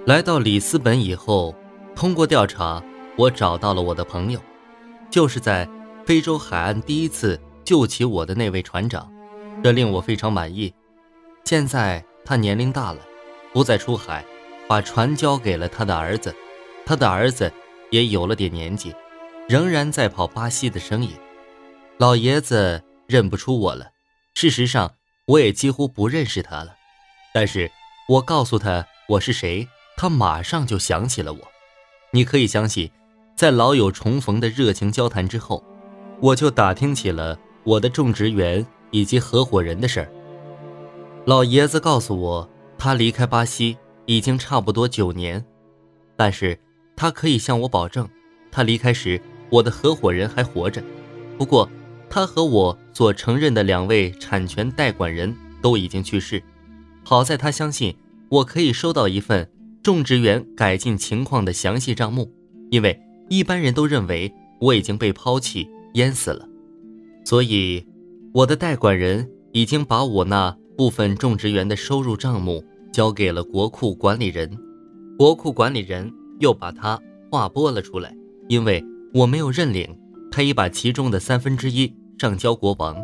来到里斯本以后，通过调查，我找到了我的朋友，就是在非洲海岸第一次救起我的那位船长，这令我非常满意。现在他年龄大了，不再出海，把船交给了他的儿子，他的儿子也有了点年纪，仍然在跑巴西的生意。老爷子认不出我了，事实上我也几乎不认识他了，但是我告诉他我是谁，他马上就想起了我。你可以相信，在老友重逢的热情交谈之后，我就打听起了我的种植园以及合伙人的事儿。老爷子告诉我，他离开巴西已经差不多9年，但是他可以向我保证，他离开时我的合伙人还活着。不过他和我所承认的2位产权代管人都已经去世。好在他相信我可以收到一份种植园改进情况的详细账目，因为一般人都认为我已经被抛弃淹死了。所以我的代管人已经把我那部分种植园的收入账目交给了国库管理人，国库管理人又把它划拨了出来，因为我没有认领，他已把其中的1/3上交国王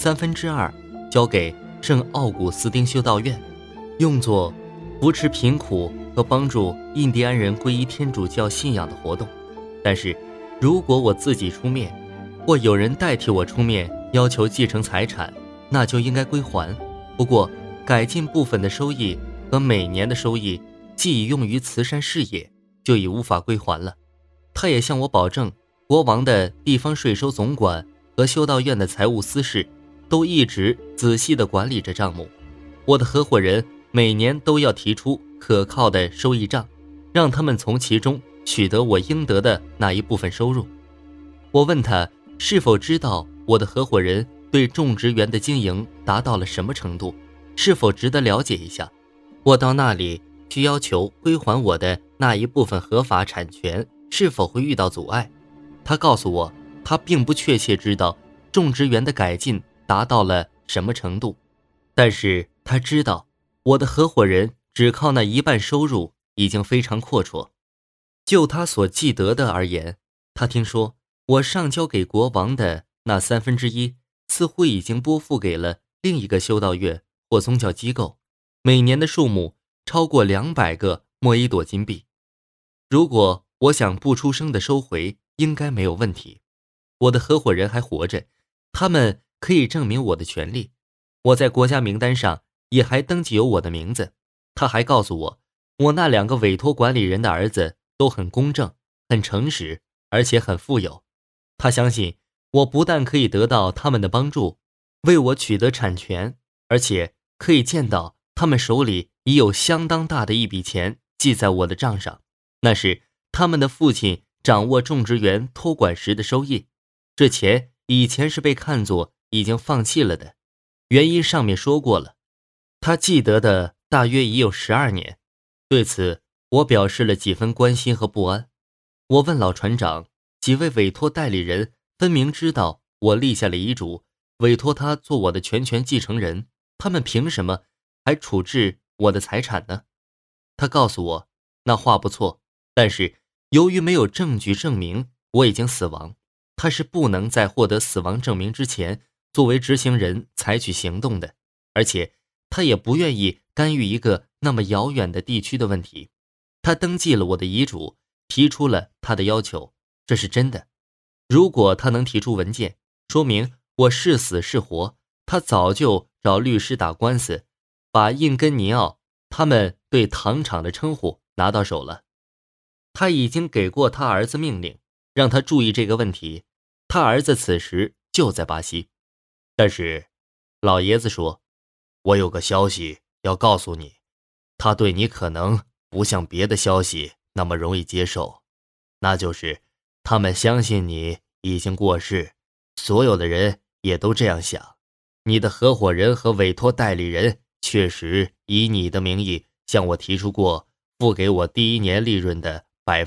，2/3交给圣奥古斯丁修道院，用作扶持贫苦和帮助印第安人皈依天主教信仰的活动。但是如果我自己出面，或有人代替我出面要求继承财产，那就应该归还。不过改进部分的收益和每年的收益既已用于慈善事业，就已无法归还了。他也向我保证，国王的地方税收总管和修道院的财务司事都一直仔细地管理着账目。我的合伙人每年都要提出可靠的收益账，让他们从其中取得我应得的那一部分收入。我问他是否知道我的合伙人对种植园的经营达到了什么程度，是否值得了解一下。我到那里去要求归还我的那一部分合法产权，是否会遇到阻碍。他告诉我，他并不确切知道种植园的改进达到了什么程度，但是他知道我的合伙人只靠那1半收入已经非常阔绰。就他所记得的而言，他听说我上交给国王的那1/3似乎已经拨付给了另一个修道院或宗教机构，每年的数目超过200个莫伊朵金币。如果我想不出声的收回，应该没有问题。我的合伙人还活着，他们可以证明我的权利。我在国家名单上也还登记有我的名字。他还告诉我，我那2个委托管理人的儿子都很公正、很诚实，而且很富有。他相信我不但可以得到他们的帮助，为我取得产权，而且可以见到他们手里已有相当大的一笔钱记在我的账上，那是他们的父亲掌握种植园托管时的收益。这钱以前是被看作已经放弃了的，原因上面说过了。他记得的大约已有12年，对此我表示了几分关心和不安。我问老船长，几位委托代理人分明知道我立下了遗嘱，委托他做我的全权继承人，他们凭什么还处置我的财产呢？他告诉我，那话不错，但是由于没有证据证明我已经死亡，他是不能在获得死亡证明之前作为执行人采取行动的，而且他也不愿意干预一个那么遥远的地区的问题。他登记了我的遗嘱，提出了他的要求，这是真的。如果他能提出文件，说明我是死是活，他早就找律师打官司，把印根尼奥他们对糖厂的称呼拿到手了。他已经给过他儿子命令，让他注意这个问题。他儿子此时就在巴西。但是老爷子说，我有个消息要告诉你，他对你可能不像别的消息那么容易接受，那就是他们相信你已经过世，所有的人也都这样想。你的合伙人和委托代理人确实以你的名义向我提出过付给我第1年利润的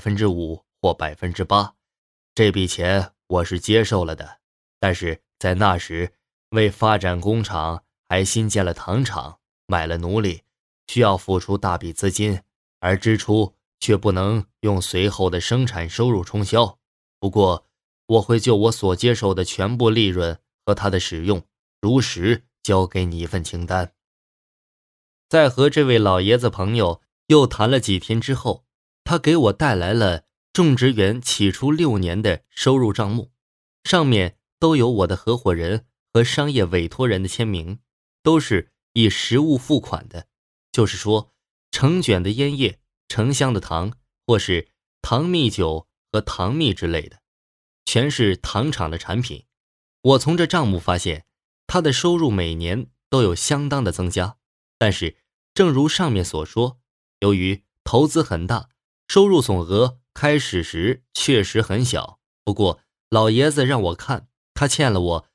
5%或8%，这笔钱我是接受了的。但是在那时，为发展工厂还新建了糖厂，买了奴隶，需要付出大笔资金， 而支出却不能用随后的生产收入冲销。不过，我会就我所接受的全部利润和它的使用，如实交给你一份清单。在和这位老爷子朋友又谈了几天之后，他给我带来了种植园起初6年的收入账目，上面都有我的合伙人和商业委托人的签名，都是以实物付款的，就是说成卷的烟叶、成箱的糖，或是糖蜜酒和糖蜜之类的，全是糖厂的产品。我从这账目发现，他的收入每年都有相当的增加，但是正如上面所说，由于投资很大，收入总额开始时确实很小。不过老爷子让我看，他欠了我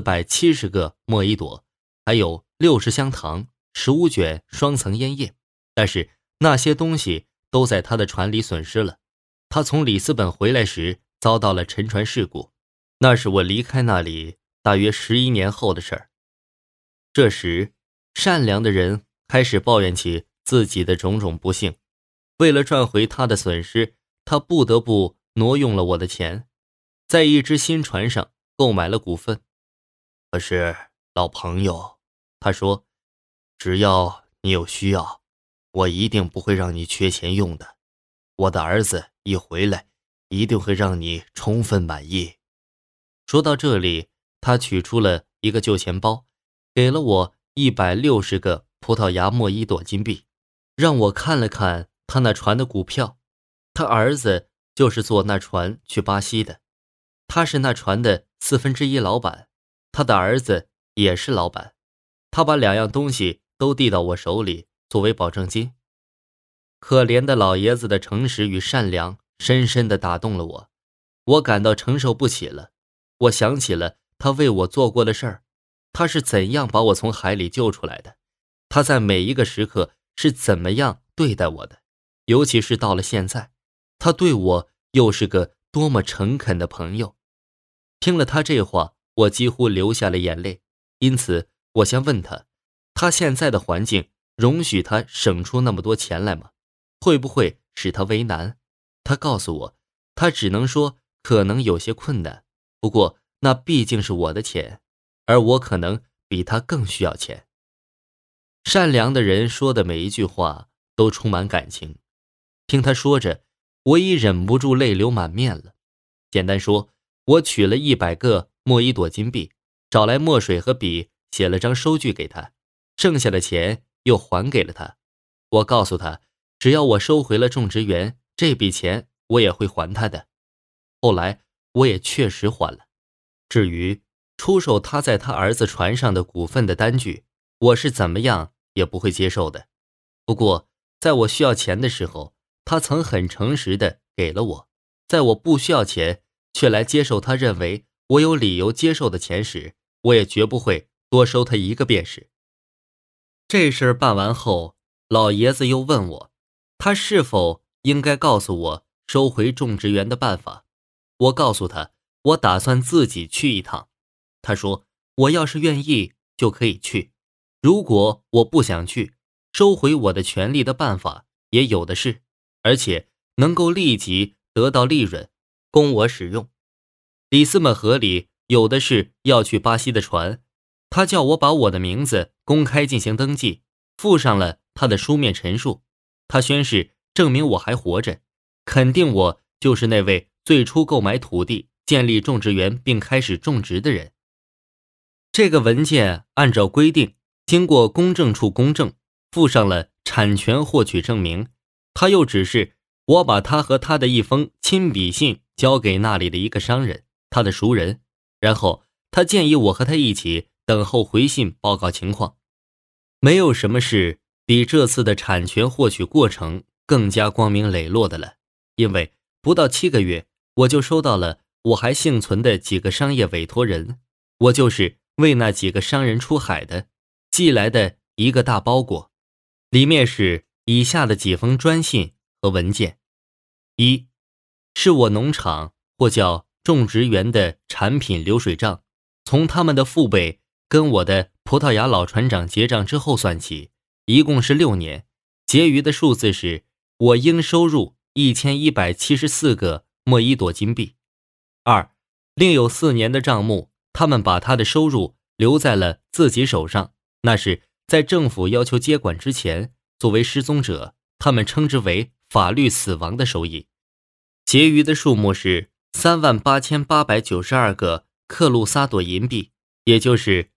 470个莫伊朵，还有60箱糖、15卷双层烟叶，但是那些东西都在他的船里损失了。他从里斯本回来时遭到了沉船事故，那是我离开那里大约11年后的事儿。这时，善良的人开始抱怨起自己的种种不幸，为了赚回他的损失，他不得不挪用了我的钱，在一只新船上购买了股份。可是老朋友，他说，只要你有需要，我一定不会让你缺钱用的。我的儿子一回来，一定会让你充分满意。说到这里，他取出了一个旧钱包，给了我160个葡萄牙莫伊朵金币，让我看了看他那船的股票。他儿子就是坐那船去巴西的，他是那船的1/4老板，他的儿子也是老板。他把2样东西都递到我手里作为保证金。可怜的老爷子的诚实与善良深深地打动了我，我感到承受不起了。我想起了他为我做过的事儿，他是怎样把我从海里救出来的，他在每一个时刻是怎么样对待我的，尤其是到了现在，他对我又是个多么诚恳的朋友。听了他这话，我几乎流下了眼泪，因此我想问他，他现在的环境容许他省出那么多钱来吗？会不会使他为难？他告诉我，他只能说可能有些困难，不过那毕竟是我的钱，而我可能比他更需要钱。善良的人说的每一句话都充满感情，听他说着，我已忍不住泪流满面了。简单说，我取了100个莫伊朵金币，找来墨水和笔，写了张收据给他，剩下的钱又还给了他。我告诉他，只要我收回了种植园，这笔钱我也会还他的。后来我也确实还了。至于出售他在他儿子船上的股份的单据，我是怎么样也不会接受的。不过在我需要钱的时候，他曾很诚实地给了我，在我不需要钱却来接受他认为我有理由接受的钱时，我也绝不会多收他一个便士。这事儿办完后，老爷子又问我，他是否应该告诉我收回种植园的办法。我告诉他，我打算自己去一趟。他说，我要是愿意就可以去，如果我不想去，收回我的权利的办法也有的是，而且能够立即得到利润供我使用。里斯本河里有的是要去巴西的船，他叫我把我的名字公开进行登记，附上了他的书面陈述。他宣誓证明我还活着，肯定我就是那位最初购买土地、建立种植园并开始种植的人。这个文件按照规定经过公证处公证，附上了产权获取证明。他又指示我把他和他的一封亲笔信交给那里的一个商人，他的熟人，然后他建议我和他一起等候回信报告情况。没有什么事比这次的产权获取过程更加光明磊落的了，因为不到7个月，我就收到了我还幸存的几个商业委托人，我就是为那几个商人出海的，寄来的一个大包裹，里面是以下的几封专信和文件。一，是我农场或叫种植园的产品流水账，从他们的父辈跟我的葡萄牙老船长结账之后算起，一共是6年，结余的数字是我应收入1174个莫伊朵金币。二，另有4年的账目，他们把他的收入留在了自己手上，那是在政府要求接管之前，作为失踪者，他们称之为法律死亡的收益。结余的数目是38892个克鲁萨朵银币，也就是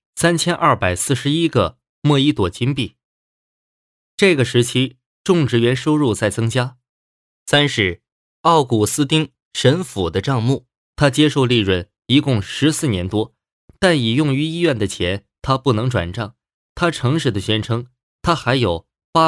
3241个莫伊朵金币。这个时期种植园收入在增加。三是奥古斯丁神父的账目，他接受利润一共14年多，但已用于医院的钱他不能转账。他诚实地宣称，他还有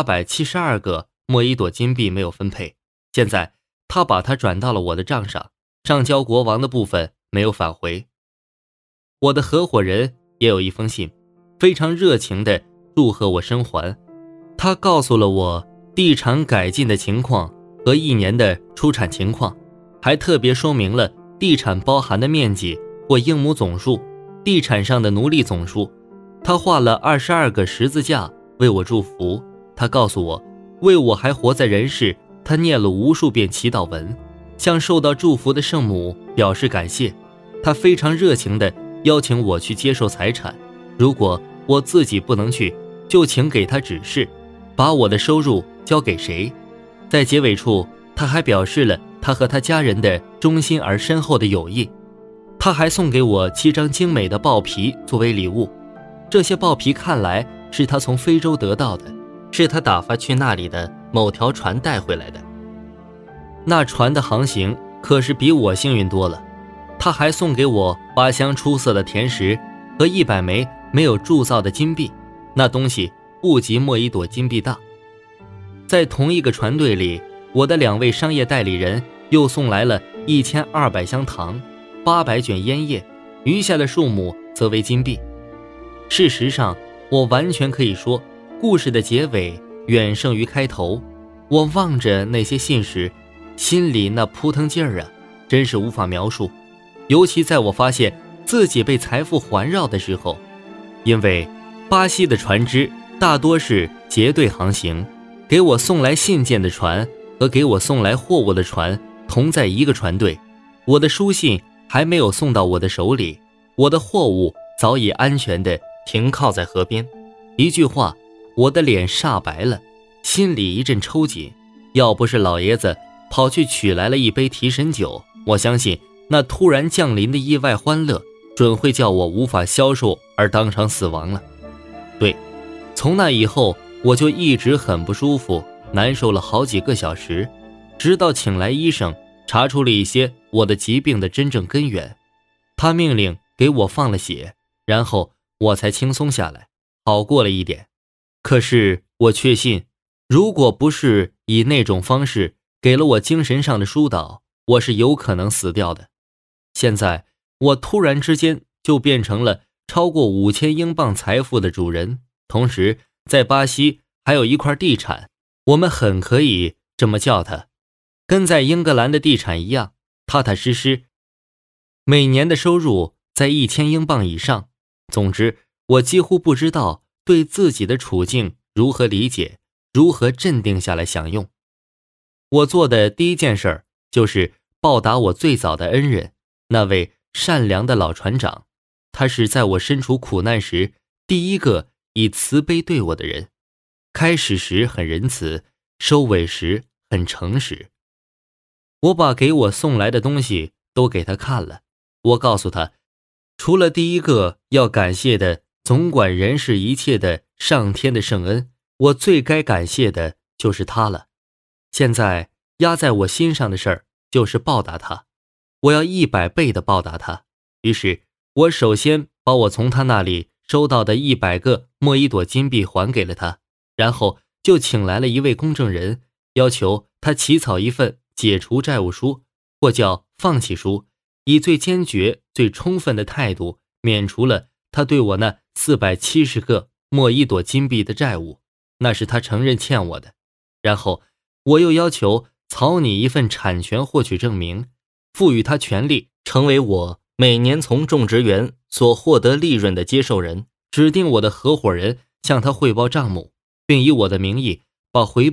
872个莫伊朵金币没有分配，现在他把它转到了我的账上，上交国王的部分没有返回。我的合伙人也有一封信，非常热情地祝贺我生还。他告诉了我地产改进的情况和1年的出产情况，还特别说明了地产包含的面积或英亩总数，地产上的奴隶总数。他画了22个十字架为我祝福。他告诉我，为我还活在人世，他念了无数遍祈祷文，向受到祝福的圣母表示感谢。他非常热情地邀请我去接受财产，如果我自己不能去，就请给他指示，把我的收入交给谁。在结尾处，他还表示了他和他家人的忠心而深厚的友谊。他还送给我7张精美的豹皮作为礼物，这些豹皮看来是他从非洲得到的，是他打发去那里的某条船带回来的。那船的航行可是比我幸运多了。他还送给我8箱出色的甜食和100枚没有铸造的金币，那东西不及莫伊朵金币大。在同一个船队里，我的2位商业代理人又送来了1200箱糖、800卷烟叶，余下的数目则为金币。事实上，我完全可以说，故事的结尾远胜于开头。我望着那些信时，心里那扑腾劲儿啊，真是无法描述。尤其在我发现自己被财富环绕的时候，因为巴西的船只大多是结队航行，给我送来信件的船和给我送来货物的船同在一个船队。我的书信还没有送到我的手里，我的货物早已安全地停靠在河边。一句话，我的脸煞白了，心里一阵抽紧。要不是老爷子跑去取来了一杯提神酒，我相信那突然降临的意外欢乐准会叫我无法消受而当场死亡了。对，从那以后我就一直很不舒服，难受了好几个小时，直到请来医生查出了一些我的疾病的真正根源。他命令给我放了血，然后我才轻松下来，好过了一点。可是我确信，如果不是以那种方式给了我精神上的疏导，我是有可能死掉的。现在我突然之间就变成了超过5000英镑财富的主人，同时在巴西还有一块地产，我们很可以这么叫它，跟在英格兰的地产一样，踏踏实实，每年的收入在1000英镑以上。总之，我几乎不知道对自己的处境如何理解，如何镇定下来享用。我做的第一件事就是报答我最早的恩人，那位善良的老船长。他是在我身处苦难时第一个以慈悲对我的人，开始时很仁慈，收尾时很诚实。我把给我送来的东西都给他看了，我告诉他，除了第一个要感谢的总管人世一切的上天的圣恩，我最该感谢的就是他了。现在压在我心上的事儿就是报答他，我要100倍的报答他。于是我首先把我从他那里收到的100个莫伊朵金币还给了他，然后就请来了一位公证人，要求他起草一份解除债务书，或叫放弃书，以最坚决最充分的态度免除了他对我那470个莫伊朵金币的债务，那是他承认欠我的。然后我又要求草拟一份产权获取证明，赋予他权利成为我每年从种植园所获得利润的接受人，指定我的合伙人向他汇报账目，并以我的名义把回报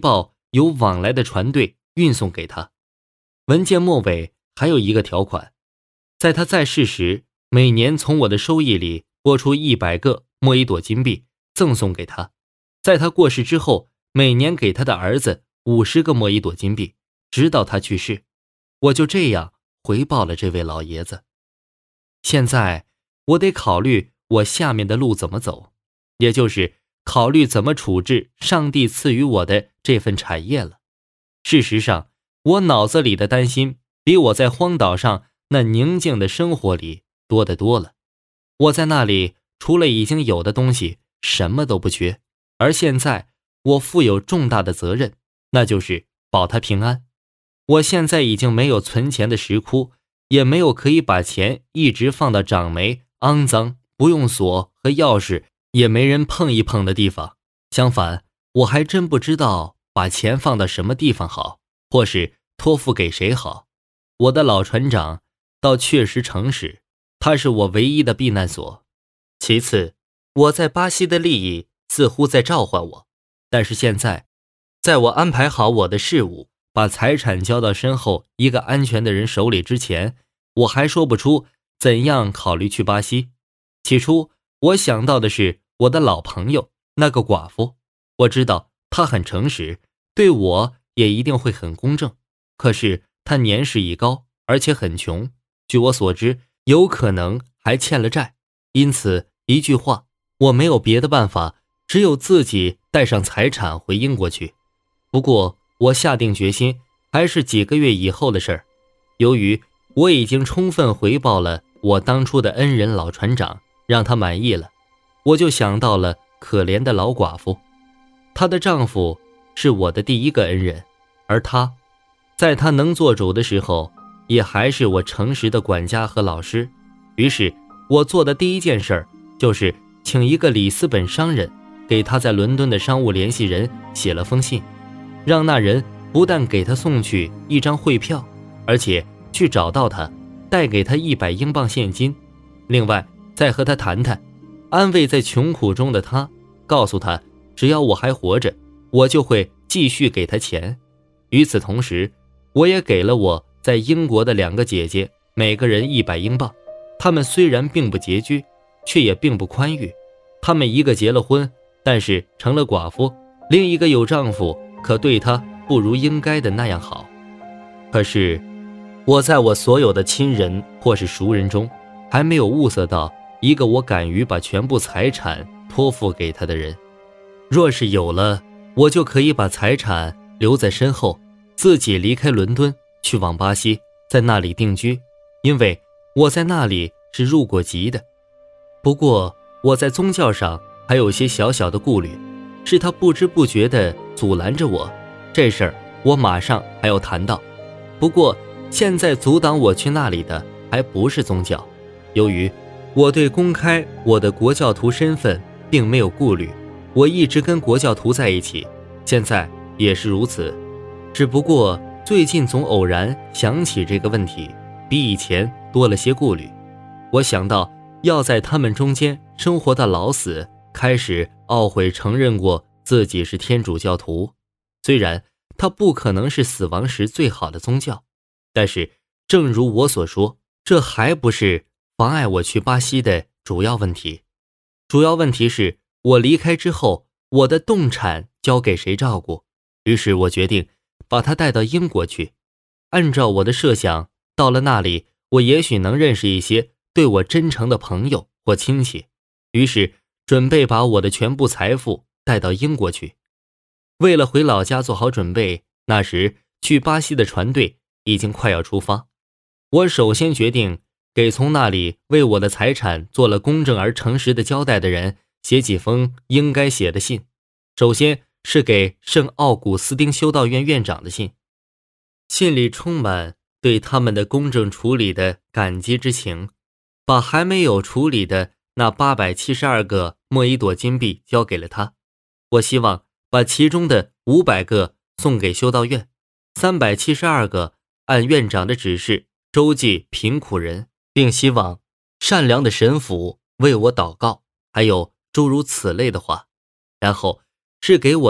有往来的船队运送给他。文件末尾还有一个条款，在他在世时，每年从我的收益里拨出100个莫伊朵金币赠送给他，在他过世之后，每年给他的儿子50个莫伊朵金币，直到他去世。我就这样回报了这位老爷子。现在我得考虑我下面的路怎么走，也就是考虑怎么处置上帝赐予我的这份产业了。事实上，我脑子里的担心比我在荒岛上那宁静的生活里多得多了。我在那里除了已经有的东西，什么都不缺，而现在我负有重大的责任，那就是保他平安。我现在已经没有存钱的石窟，也没有可以把钱一直放到掌没、肮脏、不用锁和钥匙也没人碰一碰的地方。相反，我还真不知道把钱放到什么地方好，或是托付给谁好。我的老船长倒确实诚实，他是我唯一的避难所。其次，我在巴西的利益似乎在召唤我，但是现在，在我安排好我的事务，把财产交到身后一个安全的人手里之前，我还说不出怎样考虑去巴西。起初，我想到的是我的老朋友那个寡妇，我知道她很诚实，对我也一定会很公正。可是她年事已高，而且很穷，据我所知，有可能还欠了债。因此，一句话，我没有别的办法，只有自己带上财产回英国去。不过，我下定决心，还是几个月以后的事儿。由于我已经充分回报了我当初的恩人老船长，让他满意了，我就想到了可怜的老寡妇。她的丈夫是我的第一个恩人，而她，在她能做主的时候，也还是我诚实的管家和老师。于是，我做的第一件事就是请一个里斯本商人给他在伦敦的商务联系人写了封信，让那人不但给他送去一张汇票，而且去找到他，带给他100英镑现金。另外再和他谈谈，安慰在穷苦中的他，告诉他只要我还活着，我就会继续给他钱。与此同时，我也给了我在英国的2个姐姐每个人100英镑。她们虽然并不拮据，却也并不宽裕。她们一个结了婚，但是成了寡妇，另一个有丈夫，可对她不如应该的那样好。可是我在我所有的亲人或是熟人中，还没有物色到一个我敢于把全部财产托付给他的人。若是有了，我就可以把财产留在身后，自己离开伦敦，去往巴西，在那里定居，因为我在那里是入过籍的。不过我在宗教上还有些小小的顾虑，是他不知不觉地阻拦着我。这事儿我马上还要谈到。不过现在阻挡我去那里的还不是宗教，由于我对公开我的国教徒身份并没有顾虑，我一直跟国教徒在一起，现在也是如此。只不过最近总偶然想起这个问题，比以前多了些顾虑。我想到要在他们中间生活到老死，开始懊悔承认过自己是天主教徒。虽然它不可能是死亡时最好的宗教，但是正如我所说，这还不是妨碍我去巴西的主要问题。主要问题是我离开之后，我的动产交给谁照顾。于是我决定把它带到英国去。按照我的设想，到了那里，我也许能认识一些对我真诚的朋友或亲戚。于是准备把我的全部财富带到英国去。为了回老家做好准备，那时去巴西的船队已经快要出发。我首先决定给从那里为我的财产做了公正而诚实的交代的人写几封应该写的信。首先是给圣奥古斯丁修道院院长的信，信里充满对他们的公正处理的感激之情，把还没有处理的那872个莫伊朵金币交给了他。我希望把其中的500个送给修道院，372个按院长的指示周济贫苦人，并希望善良的神父为我祷告，还有诸如此类的话。然后是给我的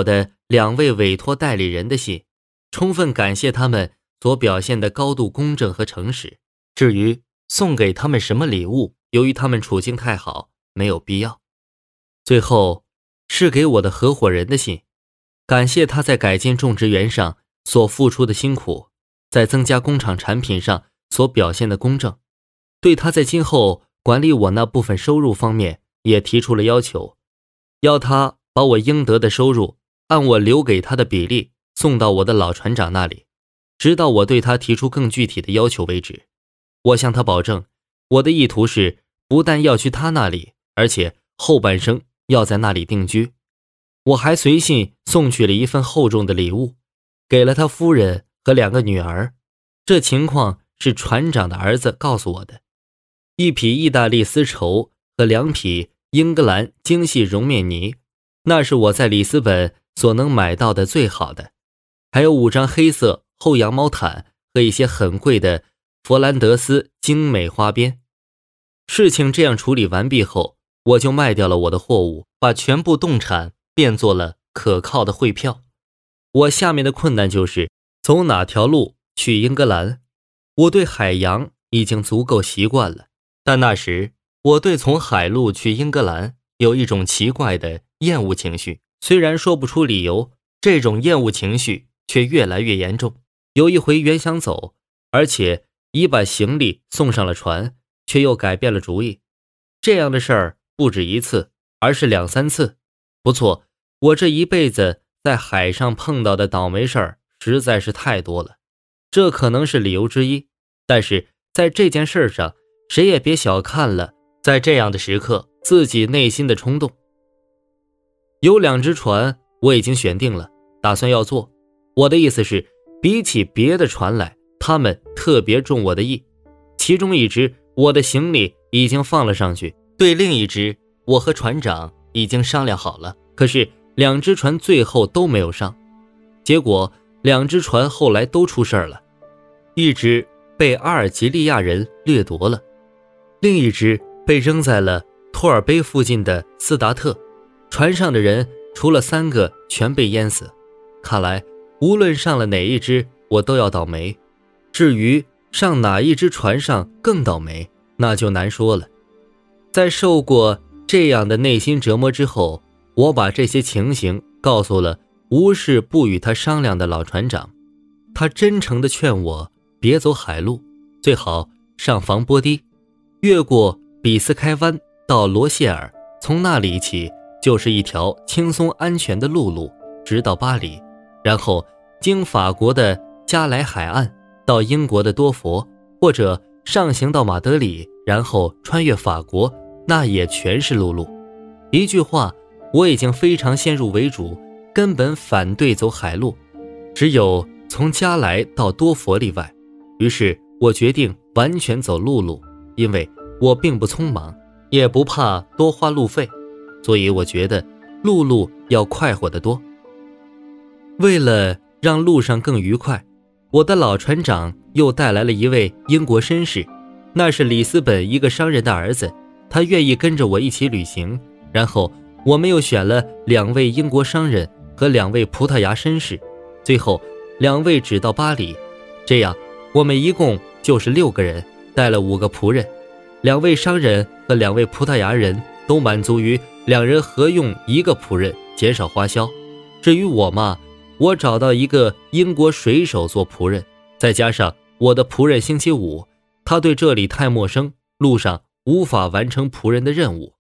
2位委托代理人的信，充分感谢他们所表现的高度公正和诚实。至于送给他们什么礼物，由于他们处境太好，没有必要。最后是给我的合伙人的信，感谢他在改进种植园上所付出的辛苦，在增加工厂产品上所表现的公正，对他在今后管理我那部分收入方面也提出了要求，要他把我应得的收入按我留给他的比例送到我的老船长那里，直到我对他提出更具体的要求为止。我向他保证，我的意图是不但要去他那里，而且后半生要在那里定居。我还随信送去了一份厚重的礼物，给了他夫人和2个女儿。这情况是船长的儿子告诉我的。1匹意大利丝绸和2匹英格兰精细绒面呢，那是我在里斯本所能买到的最好的。还有5张黑色厚羊毛毯和一些很贵的佛兰德斯精美花边。事情这样处理完毕后，我就卖掉了我的货物，把全部动产变作了可靠的汇票。我下面的困难就是走哪条路去英格兰。我对海洋已经足够习惯了，但那时我对从海路去英格兰有一种奇怪的厌恶情绪，虽然说不出理由，这种厌恶情绪却越来越严重。有一回原想走，而且已把行李送上了船，却又改变了主意。这样的事儿不止1次，而是2、3次。不错，我这一辈子在海上碰到的倒霉事儿实在是太多了，这可能是理由之一。但是在这件事上，谁也别小看了在这样的时刻自己内心的冲动。有2只船我已经选定了，打算要坐。我的意思是，比起别的船来，他们特别中我的意。其中1只我的行李已经放了上去，对另1只我和船长已经商量好了，可是2只船最后都没有上。结果2只船后来都出事了，1只被阿尔及利亚人掠夺了，另1只被扔在了托尔卑附近的斯达特。船上的人除了3个全被淹死。看来无论上了哪1只，我都要倒霉。至于上哪1只船上更倒霉，那就难说了。在受过这样的内心折磨之后，我把这些情形告诉了无事不与他商量的老船长。他真诚地劝我别走海路，最好上防波堤，越过比斯开湾到罗谢尔，从那里起就是一条轻松安全的陆路，直到巴黎，然后经法国的加莱海岸到英国的多佛，或者上行到马德里，然后穿越法国，那也全是陆路。一句话，我已经非常先入为主，根本反对走海路，只有从加莱到多佛例外。于是我决定完全走陆路，因为我并不匆忙，也不怕多花路费，所以我觉得陆路要快活得多。为了让路上更愉快，我的老船长又带来了1位英国绅士，那是里斯本一个商人的儿子，他愿意跟着我一起旅行。然后我们又选了2位英国商人和2位葡萄牙绅士，最后2位只到巴黎。这样我们一共就是6个人，带了5个仆人。2位商人和2位葡萄牙人都满足于2人合用1个仆人，减少花销。至于我嘛，我找到一个英国水手做仆人，再加上我的仆人星期五，他对这里太陌生，路上无法完成仆人的任务。